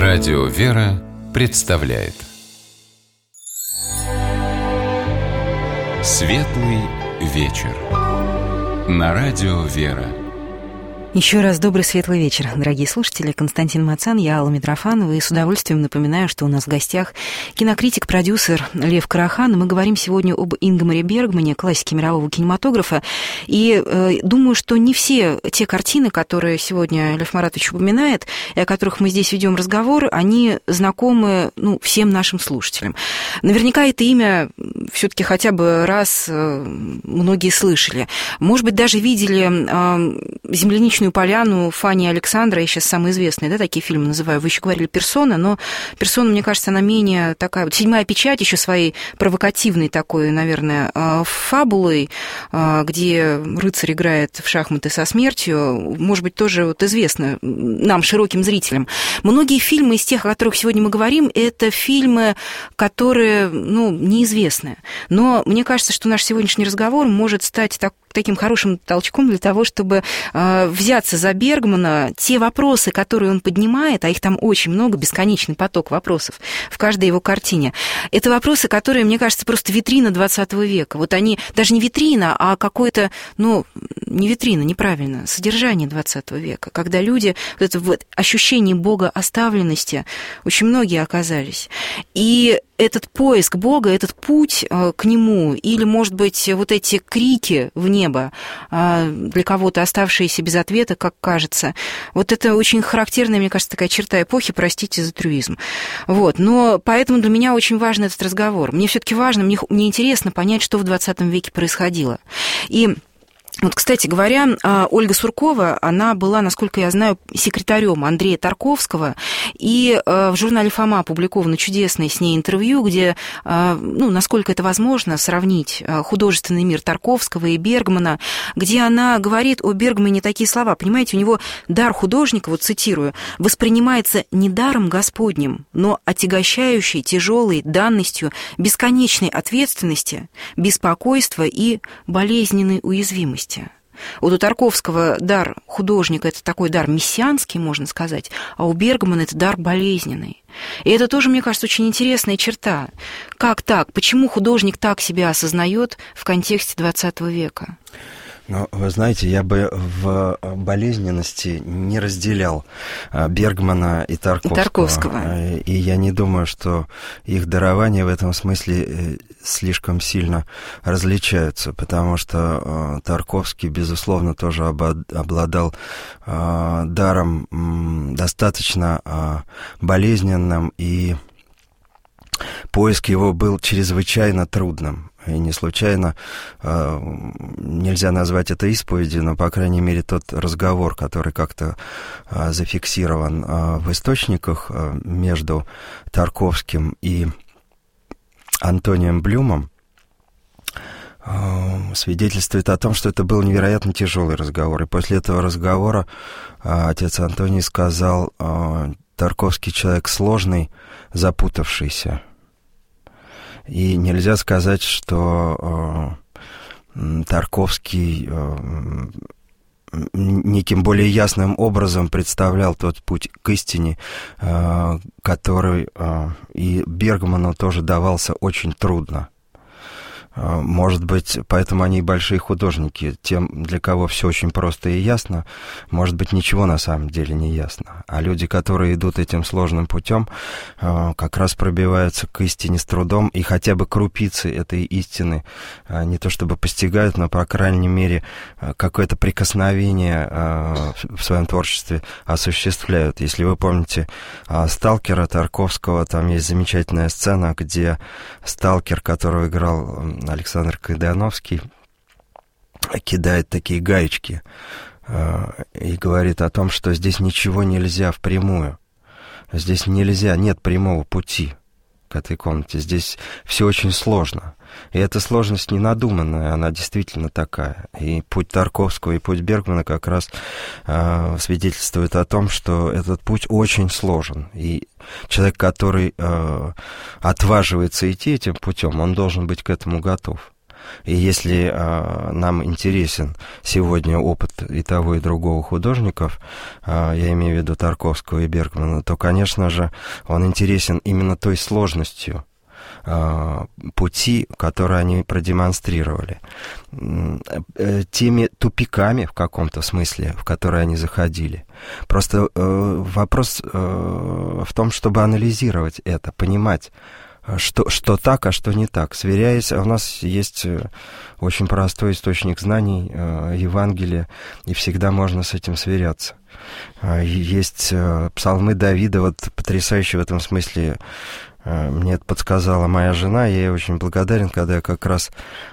Радио «Вера» представляет Светлый вечер на Радио «Вера». Еще раз добрый светлый вечер, дорогие слушатели. Константин Мацан, я Алла Митрофанова, и с удовольствием напоминаю, что у нас в гостях кинокритик, продюсер Лев Карахан. И мы говорим сегодня об Ингмаре Бергмане, классике мирового кинематографа. И думаю, что не все те картины, которые сегодня Лев Маратович упоминает, и о которых мы здесь ведем разговор, они знакомы всем нашим слушателям. Наверняка это имя все-таки хотя бы раз многие слышали. Может быть, даже видели «Земляничную поляну» Фанни Александра, я сейчас самый известный, такие фильмы называю. Вы еще говорили «Персона», но «Персона», мне кажется, она менее такая. Вот «Седьмая печать» еще своей провокативной такой, наверное, фабулой, где рыцарь играет в шахматы со смертью, может быть, тоже известно нам, широким зрителям. Многие фильмы из тех, о которых сегодня мы говорим, это фильмы, которые, неизвестны. Но мне кажется, что наш сегодняшний разговор может стать таким хорошим толчком для того, чтобы взяться за Бергмана. Те вопросы, которые он поднимает, а их там очень много, бесконечный поток вопросов в каждой его картине, это вопросы, которые, мне кажется, просто витрина 20 века. Вот они, даже не витрина, а какое-то, не витрина, неправильно, содержание 20 века, когда люди, это ощущение богооставленности, очень многие оказались. И этот поиск Бога, этот путь к Нему, или, может быть, вот эти крики в небо, для кого-то оставшиеся без ответа, как кажется, вот это очень характерная, мне кажется, такая черта эпохи, простите за трюизм. Но поэтому для меня очень важен этот разговор. Мне все-таки важно, мне интересно понять, что в 20 веке происходило. И кстати говоря, Ольга Суркова, она была, насколько я знаю, секретарем Андрея Тарковского, и в журнале «Фома» опубликовано чудесное с ней интервью, где, насколько это возможно, сравнить художественный мир Тарковского и Бергмана, где она говорит о Бергмане такие слова. Понимаете, у него дар художника, цитирую, воспринимается не даром Господним, но отягощающей, тяжелой данностью бесконечной ответственности, беспокойства и болезненной уязвимости. Вот у Тарковского дар художника – это такой дар мессианский, можно сказать, а у Бергмана это дар болезненный. И это тоже, мне кажется, очень интересная черта. Как так? Почему художник так себя осознает в контексте 20 века? Вы знаете, я бы в болезненности не разделял Бергмана и Тарковского. И я не думаю, что их дарования в этом смысле слишком сильно различаются, потому что Тарковский, безусловно, тоже обладал даром достаточно болезненным, и поиск его был чрезвычайно трудным. И не случайно нельзя назвать это исповедью, но, по крайней мере, тот разговор, который как-то зафиксирован в источниках между Тарковским и Антонием Блюмом, свидетельствует о том, что это был невероятно тяжелый разговор. И после этого разговора отец Антоний сказал: Тарковский человек сложный, запутавшийся. И нельзя сказать, что Тарковский неким более ясным образом представлял тот путь к истине, который и Бергману тоже давался очень трудно. Может быть, поэтому они и большие художники. Тем, для кого все очень просто и ясно, может быть, ничего на самом деле не ясно. А люди, которые идут этим сложным путем, как раз пробиваются к истине с трудом, и хотя бы крупицы этой истины не то чтобы постигают, но, по крайней мере, какое-то прикосновение в своем творчестве осуществляют. Если вы помните «Сталкера» Тарковского, там есть замечательная сцена, где сталкер, которого играл Александр Кайдановский, кидает такие гаечки и говорит о том, что здесь ничего нельзя впрямую. Здесь нельзя, нет прямого пути к этой комнате. Здесь все очень сложно. И эта сложность не надуманная, она действительно такая. И путь Тарковского и путь Бергмана как раз свидетельствует о том, что этот путь очень сложен. И человек, который отваживается идти этим путем, он должен быть к этому готов. И если нам интересен сегодня опыт и того, и другого художников, я имею в виду Тарковского и Бергмана, то, конечно же, он интересен именно той сложностью пути, которые они продемонстрировали, теми тупиками в каком-то смысле, в которые они заходили. Просто вопрос в том, чтобы анализировать это, понимать, что так, а что не так. Сверяясь, у нас есть очень простой источник знаний, Евангелие, и всегда можно с этим сверяться. Есть псалмы Давида, вот потрясающие в этом смысле. Мне это подсказала моя жена, я ей очень благодарен, когда я как раз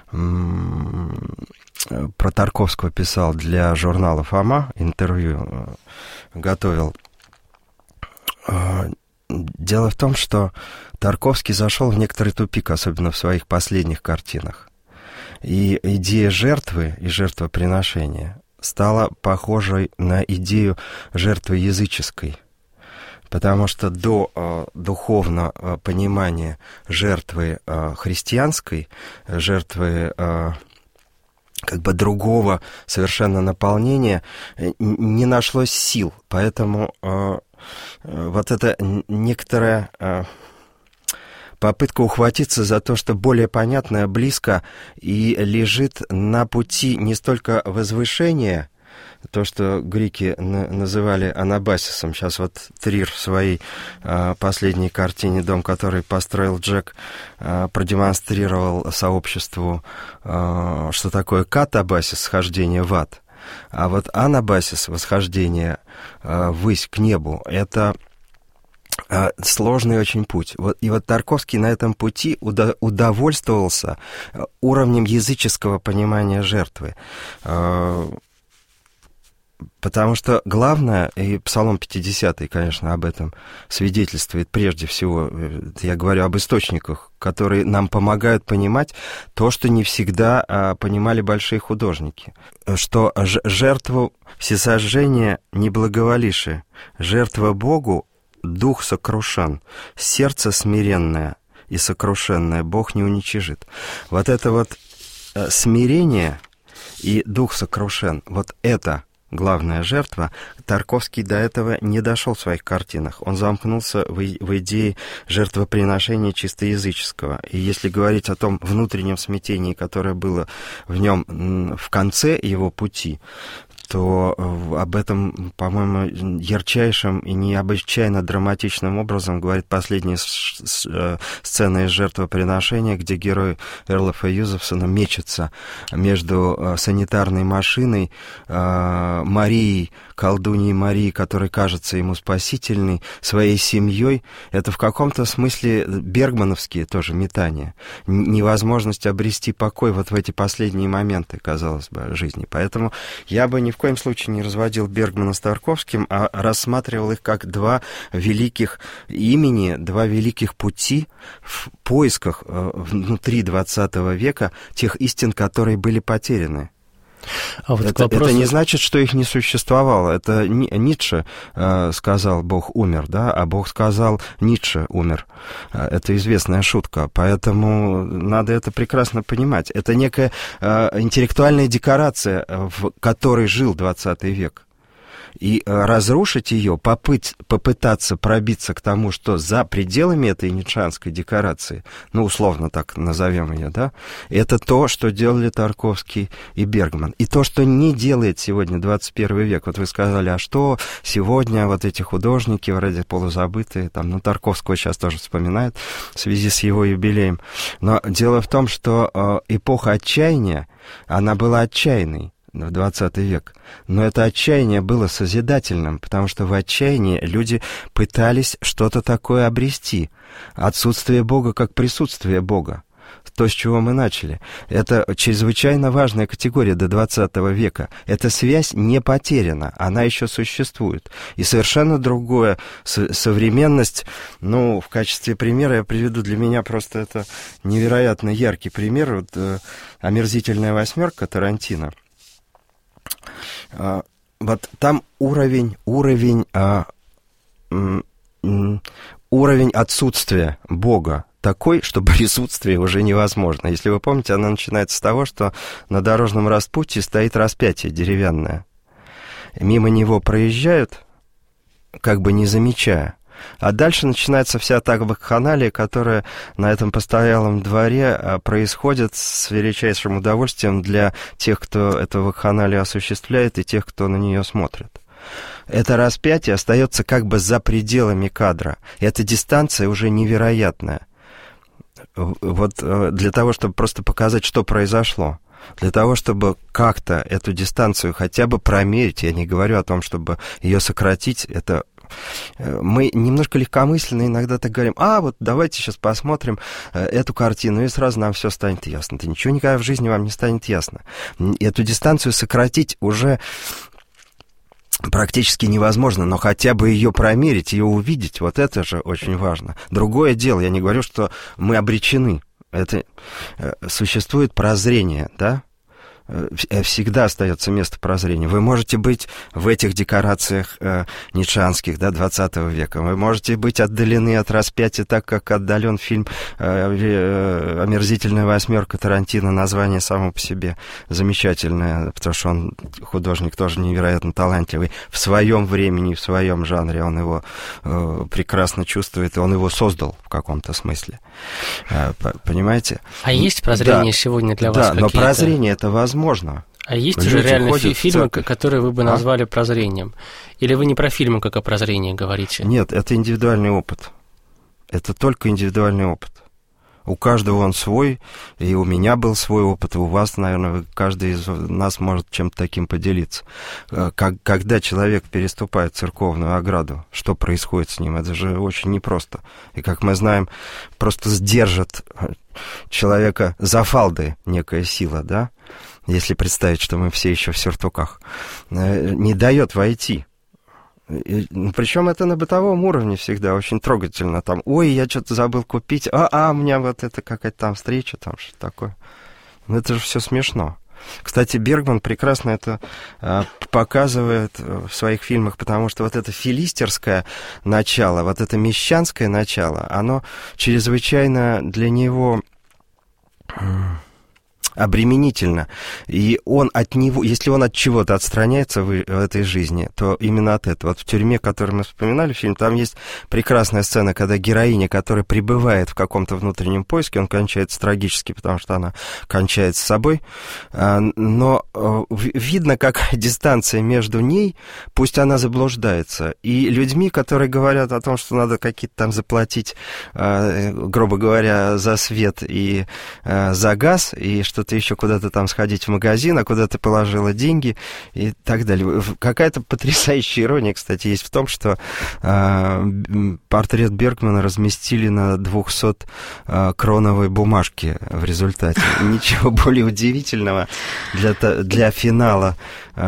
про Тарковского писал для журнала «Фома», интервью готовил. Дело в том, что Тарковский зашел в некоторый тупик, особенно в своих последних картинах. И идея жертвы и жертвоприношения стала похожей на идею жертвы языческой. Потому что до духовного понимания жертвы христианской, жертвы как бы другого совершенно наполнения, не нашлось сил. Поэтому вот эта некоторая попытка ухватиться за то, что более понятное, близко и лежит на пути не столько возвышения, то, что греки называли анабасисом. Сейчас вот Трир в своей последней картине «Дом, который построил Джек» продемонстрировал сообществу, что такое катабасис, схождение в ад. А вот анабасис, восхождение ввысь к небу, это сложный очень путь. И вот Тарковский на этом пути удовольствовался уровнем языческого понимания жертвы. Потому что главное, и Псалом 50, конечно, об этом свидетельствует прежде всего, я говорю об источниках, которые нам помогают понимать то, что не всегда понимали большие художники. Что жертву всесожжения не благоволивши, жертва Богу дух сокрушен, сердце смиренное и сокрушенное Бог не уничижит. Вот это вот смирение и дух сокрушен, вот это главная жертва. Тарковский до этого не дошел в своих картинах. Он замкнулся в идее жертвоприношения чисто языческого. И если говорить о том внутреннем смятении, которое было в нем в конце его пути, то об этом, по-моему, ярчайшим и необычайно драматичным образом говорит последняя сцена из жертвоприношения, где герой Эрлафа Юзефсона мечется между санитарной машиной, Марией, колдуньей Марией, которая кажется ему спасительной, своей семьей. Это в каком-то смысле бергмановские тоже метания. Невозможность обрести покой вот в эти последние моменты, казалось бы, жизни. Поэтому я бы ни в коем случае не разводил Бергмана с Тарковским, а рассматривал их как два великих имени, два великих пути в поисках внутри XX века тех истин, которые были потеряны. А вот это не значит, что их не существовало. Это Ницше сказал, Бог умер, да, а Бог сказал, Ницше умер. Это известная шутка, поэтому надо это прекрасно понимать. Это некая интеллектуальная декорация, в которой жил 20 век. И разрушить ее, попытаться пробиться к тому, что за пределами этой ницшанской декорации, ну, условно так назовем ее, да, это то, что делали Тарковский и Бергман. И то, что не делает сегодня 21 век. Вот вы сказали, а что сегодня вот эти художники, вроде полузабытые, там, ну, Тарковского сейчас тоже вспоминают в связи с его юбилеем. Но дело в том, что эпоха отчаяния, она была отчаянной в 20 век. Но это отчаяние было созидательным, потому что в отчаянии люди пытались что-то такое обрести. Отсутствие Бога как присутствие Бога. То, с чего мы начали. Это чрезвычайно важная категория до 20 века. Эта связь не потеряна, она еще существует. И совершенно другое современность, ну, в качестве примера я приведу, для меня просто это невероятно яркий пример. Вот, «Омерзительная восьмерка» Тарантино. Вот там уровень отсутствия Бога такой, что присутствие уже невозможно. Если вы помните, она начинается с того, что на дорожном распутье стоит распятие деревянное. Мимо него проезжают, как бы не замечая. А дальше начинается вся та вакханалия, которая на этом постоялом дворе происходит с величайшим удовольствием для тех, кто эту вакханалию осуществляет, и тех, кто на нее смотрит. Это распятие остается как бы за пределами кадра. Эта дистанция уже невероятная. Вот для того, чтобы просто показать, что произошло. Для того, чтобы как-то эту дистанцию хотя бы промерить, я не говорю о том, чтобы ее сократить, это... Мы немножко легкомысленно иногда так говорим: вот давайте сейчас посмотрим эту картину, и сразу нам все станет ясно. Да ничего никогда в жизни вам не станет ясно. Эту дистанцию сократить уже практически невозможно, но хотя бы ее промерить, ее увидеть, вот это же очень важно. Другое дело, я не говорю, что мы обречены. Это существует прозрение, да? Всегда остается место прозрения. Вы можете быть в этих декорациях ницшеанских, да, 20 века. Вы можете быть отдалены от распятия, так как отдален фильм «Омерзительная восьмерка» Тарантино. Название само по себе замечательное, потому что он художник тоже невероятно талантливый. В своем времени, в своем жанре он его прекрасно чувствует, и он его создал в каком-то смысле. Понимаете? А есть прозрение сегодня для вас? Да, но прозрение это возможно. А есть уже реально фильмы, которые вы бы назвали прозрением? Или вы не про фильмы, как о прозрении говорите? Нет, это индивидуальный опыт. Это только индивидуальный опыт. У каждого он свой, и у меня был свой опыт, и у вас, наверное, каждый из нас может чем-то таким поделиться. Когда человек переступает церковную ограду, что происходит с ним? Это же очень непросто. И, как мы знаем, просто сдержит человека за фалды некая сила, да? Если представить, что мы все еще в сюртуках, не дает войти. Причем это на бытовом уровне всегда очень трогательно. Там, ой, я что-то забыл купить, у меня вот это какая-то там встреча, там что-то такое. Ну, это же все смешно. Кстати, Бергман прекрасно это показывает в своих фильмах, потому что вот это филистерское начало, вот это мещанское начало, оно чрезвычайно для него... обременительно. И он от него, если он от чего-то отстраняется в этой жизни, то именно от этого. Вот в «Тюрьме», которую мы вспоминали, фильм, там есть прекрасная сцена, когда героиня, которая пребывает в каком-то внутреннем поиске, он кончается трагически, потому что она кончает с собой, но видно, какая дистанция между ней, пусть она заблуждается, и людьми, которые говорят о том, что надо какие-то там заплатить, грубо говоря, за свет и за газ, и что ты еще куда-то там сходить в магазин, а куда ты положила деньги и так далее. Какая-то потрясающая ирония, кстати, есть в том, что портрет Бергмана разместили на 200-кроновой бумажке в результате. Ничего более удивительного для финала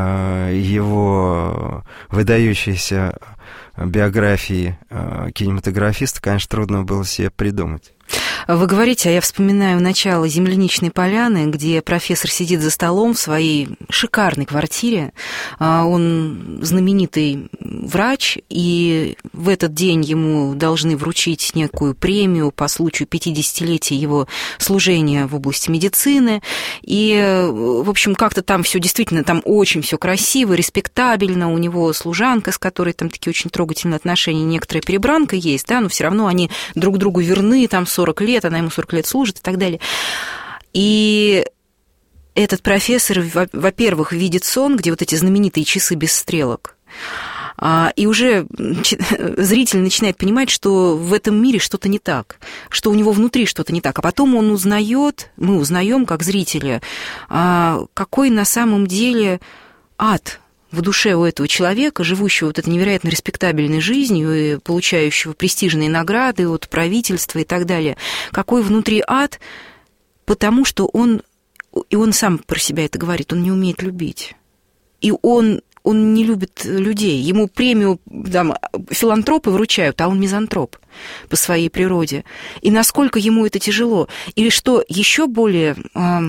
его выдающейся биографии кинематографиста, конечно, трудно было себе придумать. Вы говорите, а я вспоминаю начало «Земляничной поляны», где профессор сидит за столом в своей шикарной квартире. Он знаменитый врач, и в этот день ему должны вручить некую премию по случаю 50-летия его служения в области медицины. И, в общем, как-то там все действительно, там очень все красиво, респектабельно. У него служанка, с которой там такие очень трогательные отношения, некоторая перебранка есть, да, но все равно они друг другу верны, там 40 лет, она ему 40 лет служит и так далее. И этот профессор, во-первых, видит сон, где вот эти знаменитые часы без стрелок, и уже зритель начинает понимать, что в этом мире что-то не так, что у него внутри что-то не так. А потом он узнает, мы узнаем, как зрители, какой на самом деле ад в душе у этого человека, живущего вот этой невероятно респектабельной жизнью и получающего престижные награды от правительства и так далее, какой внутри ад, потому что он сам про себя это говорит, он не умеет любить. И он не любит людей. Ему премию там, филантропы вручают, а он мизантроп по своей природе. И насколько ему это тяжело. И что еще более...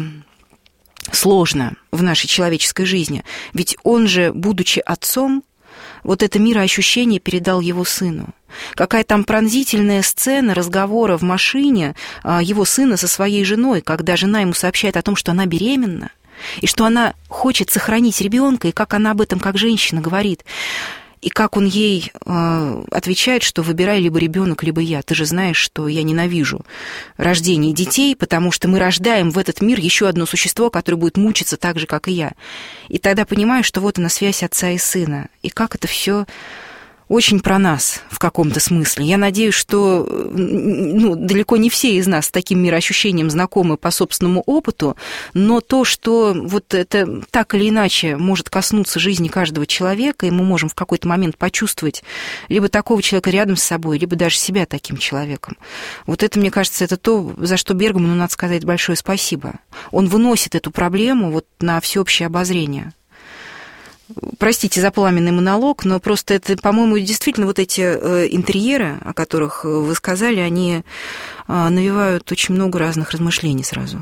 сложно в нашей человеческой жизни. Ведь он же, будучи отцом, вот это мироощущение передал его сыну. Какая там пронзительная сцена разговора в машине его сына со своей женой, когда жена ему сообщает о том, что она беременна, и что она хочет сохранить ребенка, и как она об этом как женщина говорит. И как он ей отвечает, что выбирай либо ребенок, либо я. Ты же знаешь, что я ненавижу рождение детей, потому что мы рождаем в этот мир еще одно существо, которое будет мучиться так же, как и я. И тогда понимаю, что вот она связь отца и сына. И как это все очень про нас в каком-то смысле. Я надеюсь, что далеко не все из нас с таким мироощущением знакомы по собственному опыту, но то, что вот это так или иначе может коснуться жизни каждого человека, и мы можем в какой-то момент почувствовать либо такого человека рядом с собой, либо даже себя таким человеком. Вот это, мне кажется, это то, за что Бергману надо сказать большое спасибо. Он выносит эту проблему вот на всеобщее обозрение. Простите за пламенный монолог, но просто это, по-моему, действительно вот эти интерьеры, о которых вы сказали, они навевают очень много разных размышлений сразу.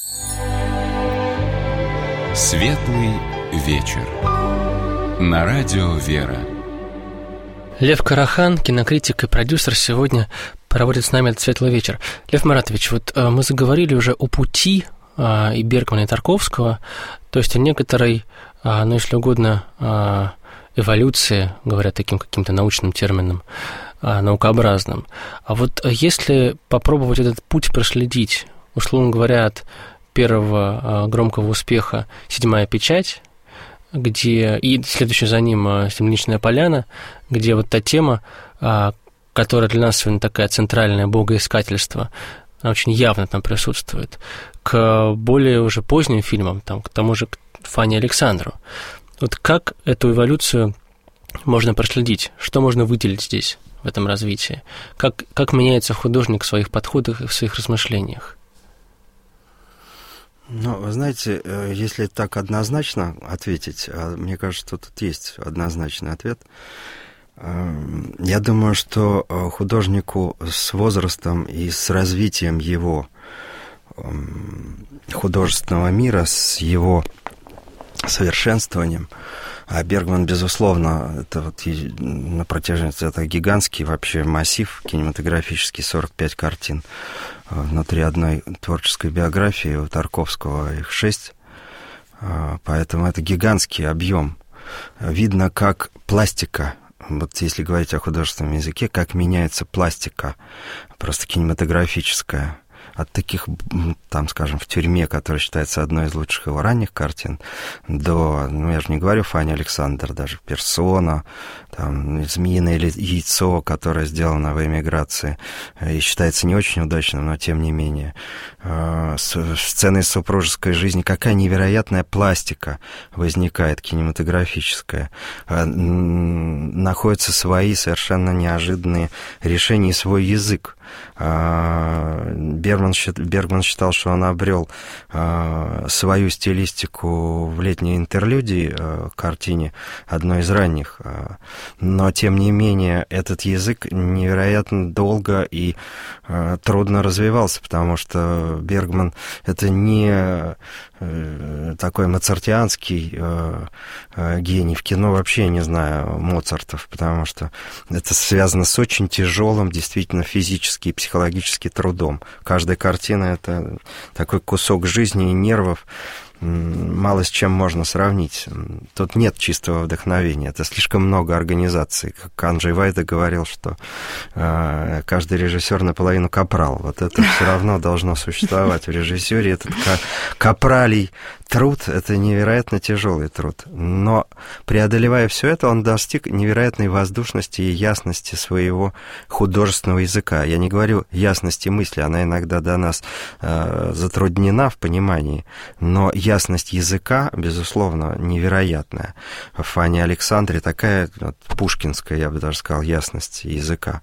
Светлый вечер. На радио «Вера». Лев Карахан, кинокритик и продюсер, сегодня проводит с нами этот светлый вечер. Лев Маратович, вот мы заговорили уже о пути и Бергмана, и Тарковского, то есть о некоторой, если угодно, эволюции, говоря таким каким-то научным термином, наукообразным. А вот если попробовать этот путь проследить, условно говоря, от первого громкого успеха «Седьмая печать», где и следующая за ним «Земляничная поляна», где вот та тема, которая для нас сегодня такая центральная, богоискательство, она очень явно там присутствует, к более уже поздним фильмам, к тому же к Фане Александру. Вот как эту эволюцию можно проследить? Что можно выделить здесь, в этом развитии? Как меняется художник в своих подходах и в своих размышлениях? Вы знаете, если так однозначно ответить, мне кажется, что тут есть однозначный ответ. Я думаю, что художнику с возрастом и с развитием его художественного мира, с его совершенствованием, а Бергман, безусловно, это вот на протяжении, это гигантский вообще массив кинематографический, 45 картин внутри одной творческой биографии, у Тарковского их 6, поэтому это гигантский объем. Видно, как пластика, вот если говорить о художественном языке, как меняется пластика, просто кинематографическая, от таких, скажем, «В тюрьме», которая считается одной из лучших его ранних картин, до, я же не говорю Фанни Александр, даже «Персона», «Змеиное яйцо», которое сделано в эмиграции, и считается не очень удачным, но тем не менее. Сцены из супружеской жизни, какая невероятная пластика возникает кинематографическая. Находятся свои совершенно неожиданные решения и свой язык. Бергман считал, что он обрел свою стилистику в «Летней интерлюдии», картине, одной из ранних. Но, тем не менее, этот язык невероятно долго и трудно развивался, потому что Бергман — это не такой моцартианский гений. В кино вообще не знаю Моцартов, потому что это связано с очень тяжелым, действительно, физически и психологически трудом. Каждая картина — это такой кусок жизни и нервов, мало с чем можно сравнить. Тут нет чистого вдохновения, это слишком много организаций. Как Анджей Вайда говорил, что каждый режиссер наполовину капрал. Вот это все равно должно существовать в режиссёре. Этот капралий труд — это невероятно тяжелый труд. Но, преодолевая все это, он достиг невероятной воздушности и ясности своего художественного языка. Я не говорю ясности мысли, она иногда до нас затруднена в понимании, но ясность языка, безусловно, невероятная. В Фане Александре такая пушкинская, я бы даже сказал, ясность языка.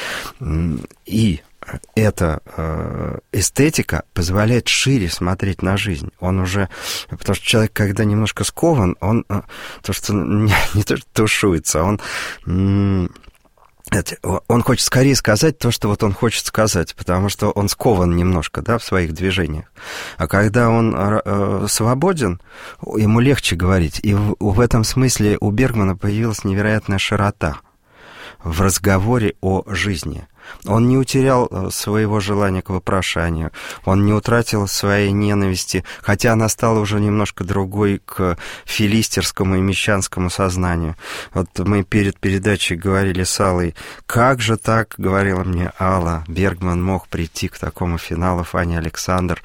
И эта эстетика позволяет шире смотреть на жизнь. Он уже... Потому что человек, когда немножко скован, он не то что тушуется, он Он хочет скорее сказать то, что вот он хочет сказать, потому что он скован немножко, да, в своих движениях. А когда он свободен, ему легче говорить. И в этом смысле у Бергмана появилась невероятная широта в разговоре о жизни. Он не утерял своего желания к вопрошанию, он не утратил своей ненависти, хотя она стала уже немножко другой к филистерскому и мещанскому сознанию. Вот мы перед передачей говорили с Аллой, как же так, говорила мне Алла, Бергман мог прийти к такому финалу Фанни Александр,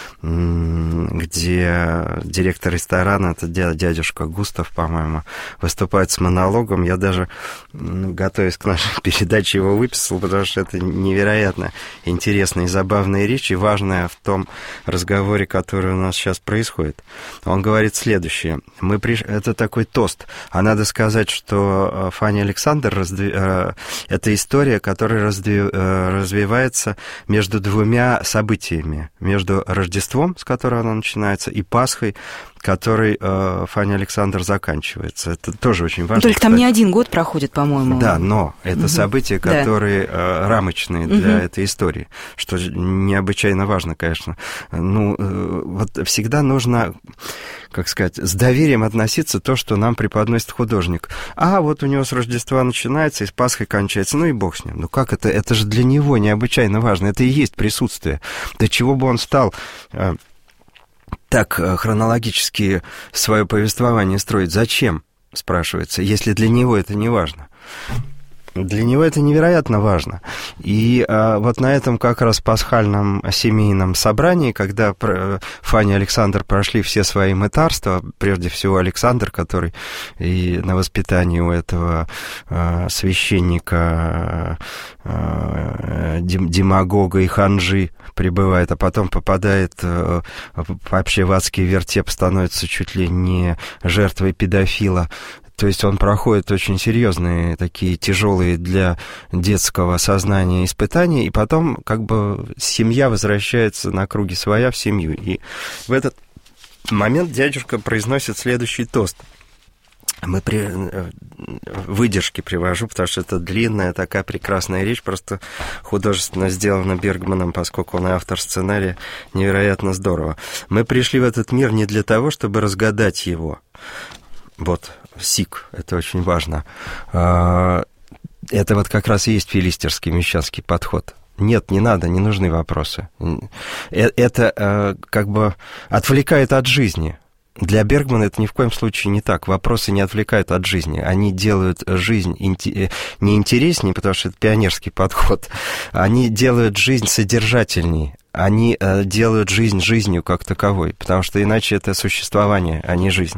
где директор ресторана, это дядюшка Густав, по-моему, выступает с монологом. Я даже, готовясь к нашей передаче, его выписал, потому что это невероятно интересная и забавная речь, и важная в том разговоре, который у нас сейчас происходит. Он говорит следующее. Это такой тост. А надо сказать, что Фанни Александр это история, которая развивается между двумя событиями. Между Рождеством, с которого она начинается, и Пасхой, которой Фанни Александр заканчивается. Это тоже очень важно. Только там не один год проходит, по-моему. Да, но это события, которые рамочные для этой истории, что необычайно важно, конечно. Ну, вот всегда нужно, как сказать, с доверием относиться к то, что нам преподносит художник. А вот у него с Рождества начинается и с Пасхой кончается, ну и бог с ним. Ну как это? Это же для него необычайно важно. Это и есть присутствие. До чего бы он стал так хронологически свое повествование строить? Зачем, спрашивается, если для него это не важно? Для него это невероятно важно. И вот на этом как раз пасхальном семейном собрании, когда Фанни и Александр прошли все свои мытарства, прежде всего Александр, который и на воспитании у этого священника, демагога и ханжи прибывает, а потом попадает вообще в адский вертеп, становится чуть ли не жертвой педофила. То есть он проходит очень серьезные, такие тяжелые для детского сознания испытания, и потом как бы семья возвращается на круги своя в семью. И в этот момент дядюшка произносит следующий тост. Выдержки привожу, потому что это длинная такая прекрасная речь, просто художественно сделана Бергманом, поскольку он и автор сценария, невероятно здорово. Мы пришли в этот мир не для того, чтобы разгадать его. Вот, сик, это очень важно. Это вот как раз и есть филистерский мещанский подход. Нет, не надо, не нужны вопросы. Это как бы отвлекает от жизни. Для Бергмана это ни в коем случае не так. Вопросы не отвлекают от жизни. Они делают жизнь не интереснее, потому что это пионерский подход. Они делают жизнь содержательней. Они делают жизнь жизнью как таковой, потому что иначе это существование, а не жизнь.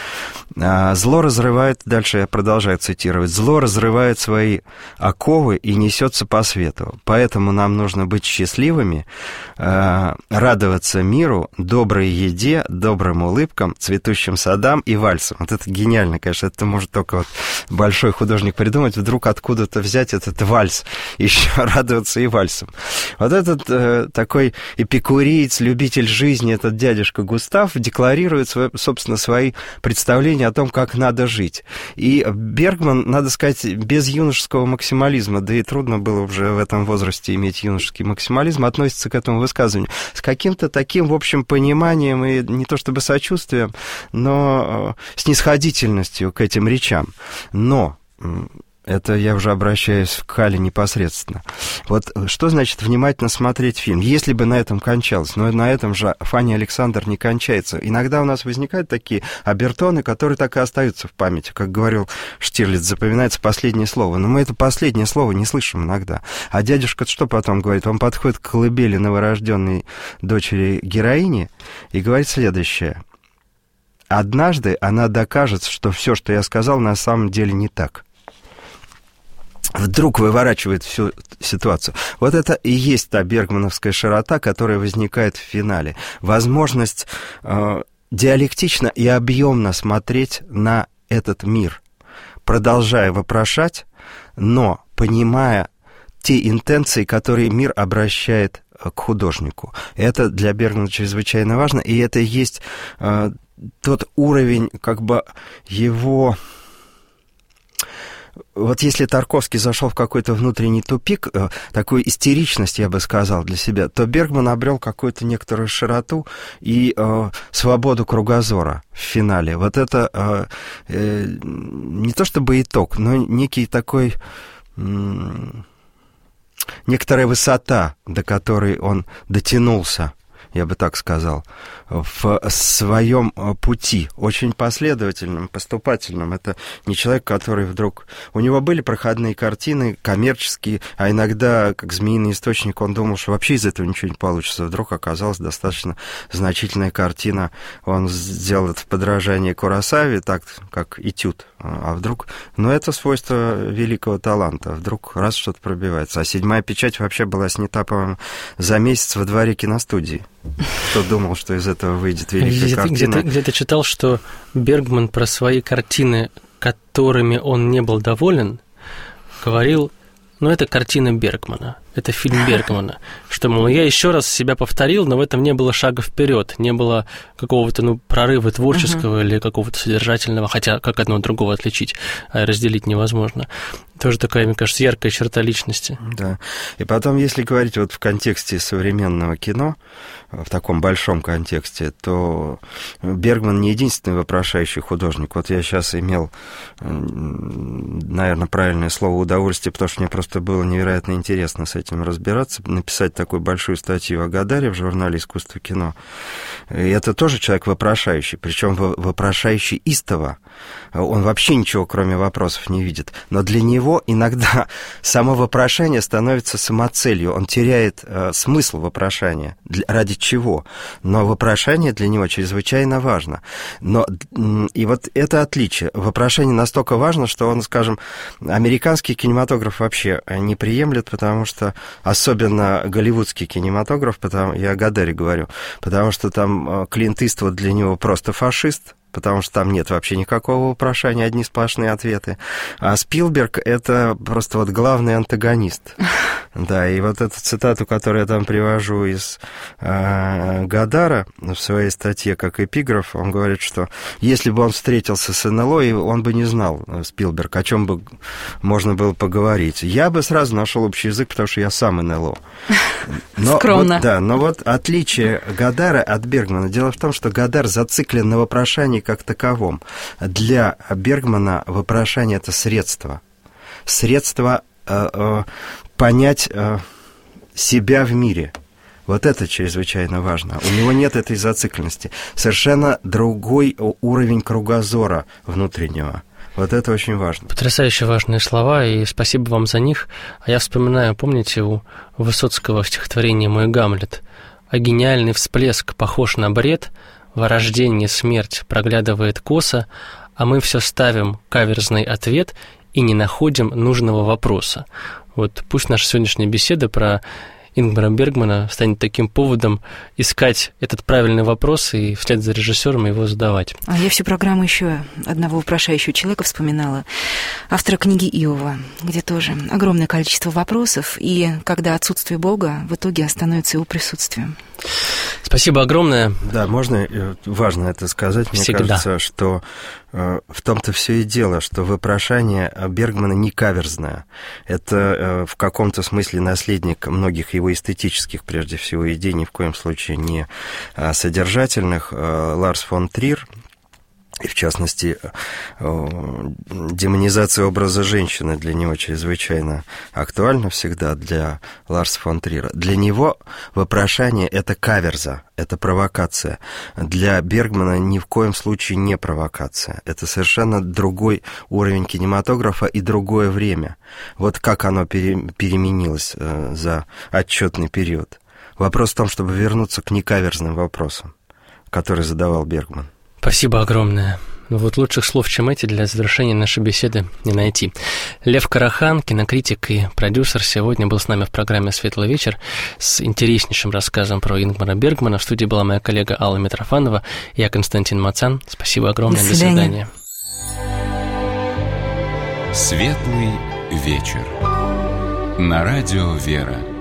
Зло разрывает, дальше я продолжаю цитировать, зло разрывает свои оковы и несется по свету. Поэтому нам нужно быть счастливыми, радоваться миру, доброй еде, добрым улыбкам, цветущим садам и вальсам. Вот это гениально, конечно, это может только вот большой художник придумать, вдруг откуда-то взять этот вальс, еще радоваться и вальсам. Вот этот такой эпикуреец, любитель жизни, этот дядюшка Густав, декларирует, собственно, свои представления о том, как надо жить. И Бергман, надо сказать, без юношеского максимализма, да и трудно было уже в этом возрасте иметь юношеский максимализм, относится к этому высказыванию с каким-то таким, в общем, пониманием и не то чтобы сочувствием, но снисходительностью к этим речам. Но это я уже обращаюсь к Алле непосредственно. Вот что значит внимательно смотреть фильм? Если бы на этом кончалось, но на этом же Фанни Александр не кончается. Иногда у нас возникают такие обертоны, которые так и остаются в памяти. Как говорил Штирлиц, запоминается последнее слово. Но мы это последнее слово не слышим иногда. А дядюшка что потом говорит? Он подходит к колыбели новорожденной дочери героини и говорит следующее. Однажды она докажет, что все, что я сказал, на самом деле не так. Вдруг выворачивает всю ситуацию. Вот это и есть та бергмановская широта, которая возникает в финале. Возможность диалектично и объемно смотреть на этот мир, продолжая вопрошать, но понимая те интенции, которые мир обращает к художнику. Это для Бергмана чрезвычайно важно, и это и есть тот уровень, как бы, его вот если Тарковский зашел в какой-то внутренний тупик, такую истеричность, я бы сказал, для себя, то Бергман обрел какую-то некоторую широту и свободу кругозора в финале. Вот это не то чтобы итог, но некий такой... некоторая высота, до которой он дотянулся, я бы так сказал, в своем пути, очень последовательным, поступательным. Это не человек, который вдруг... У него были проходные картины, коммерческие, а иногда, как змеиный источник, он думал, что вообще из этого ничего не получится. Вдруг оказалась достаточно значительная картина. Он сделал это в подражании Куросаве, так как этюд. А вдруг... Но это свойство великого таланта. Вдруг раз что-то пробивается. А «Седьмая печать» вообще была снята, по-моему, за месяц во дворе киностудии. Кто думал, что из этого выйдет великая картина? Где-то читал, что Бергман про свои картины, которыми он не был доволен, говорил, это картина Бергмана, это фильм Бергмана, что, мол, я еще раз себя повторил, но в этом не было шага вперед, не было какого-то, прорыва творческого или какого-то содержательного, хотя как одно от другого отличить, разделить невозможно. Тоже такая, мне кажется, яркая черта личности. Да. И потом, если говорить вот в контексте современного кино, в таком большом контексте, то Бергман не единственный вопрошающий художник. Вот я сейчас имел, наверное, правильное слово «удовольствие», потому что мне просто было невероятно интересно с этим разбираться, написать такую большую статью о Гадаре в журнале «Искусство кино». И это тоже человек вопрошающий, причем вопрошающий истово. Он вообще ничего, кроме вопросов, не видит. Но для него иногда само вопрошание становится самоцелью. Он теряет смысл вопрошания. Ради чего? Но вопрошание для него чрезвычайно важно. И вот это отличие. Вопрошание настолько важно, что он, скажем, американский кинематограф вообще не приемлет, потому что, особенно голливудский кинематограф, я о Гадаре говорю, потому что там Клинт Иствуд для него просто фашист, потому что там нет вообще никакого вопрошания, одни сплошные ответы. А Спилберг — это просто вот главный антагонист. Да, и вот эту цитату, которую я там привожу из Гадара в своей статье как эпиграф, он говорит, что если бы он встретился с НЛО, он бы не знал, Спилберг, о чем бы можно было поговорить. Я бы сразу нашел общий язык, потому что я сам НЛО. Скромно. Но вот отличие Гадара от Бергмана. Дело в том, что Гадар зациклен на вопрошании как таковом. Для Бергмана вопрошание — это средство. Средство понять себя в мире. Вот это чрезвычайно важно. У него нет этой зацикленности. Совершенно другой уровень кругозора внутреннего. Вот это очень важно. Потрясающе важные слова, и спасибо вам за них. А я вспоминаю, помните, у Высоцкого в стихотворении «Мой Гамлет»: «А гениальный всплеск похож на бред, во рождении смерть проглядывает косо, а мы все ставим каверзный ответ и не находим нужного вопроса». Вот пусть наша сегодняшняя беседа про Ингмара Бергмана станет таким поводом искать этот правильный вопрос и вслед за режиссером его задавать. А я всю программу еще одного вопрошающего человека вспоминала, автора книги Иова, где тоже огромное количество вопросов, и когда отсутствие Бога в итоге становится его присутствием. Спасибо огромное. Да, можно, важно это сказать, мне кажется, что в том-то все и дело, что вопрошание Бергмана не каверзное. Это в каком-то смысле наследник многих его эстетических, прежде всего, идей, ни в коем случае не содержательных. Ларс фон Трир, и, в частности, демонизация образа женщины для него чрезвычайно актуальна всегда, для Ларса фон Трира. Для него вопрошание — это каверза, это провокация. Для Бергмана ни в коем случае не провокация. Это совершенно другой уровень кинематографа и другое время. Вот как оно переменилось за отчетный период. Вопрос в том, чтобы вернуться к некаверзным вопросам, которые задавал Бергман. Спасибо огромное. Вот лучших слов, чем эти, для завершения нашей беседы не найти. Лев Карахан, кинокритик и продюсер, сегодня был с нами в программе «Светлый вечер» с интереснейшим рассказом про Ингмара Бергмана. В студии была моя коллега Алла Митрофанова, я Константин Мацан. Спасибо огромное. До свидания. «Светлый вечер» на радио «Вера».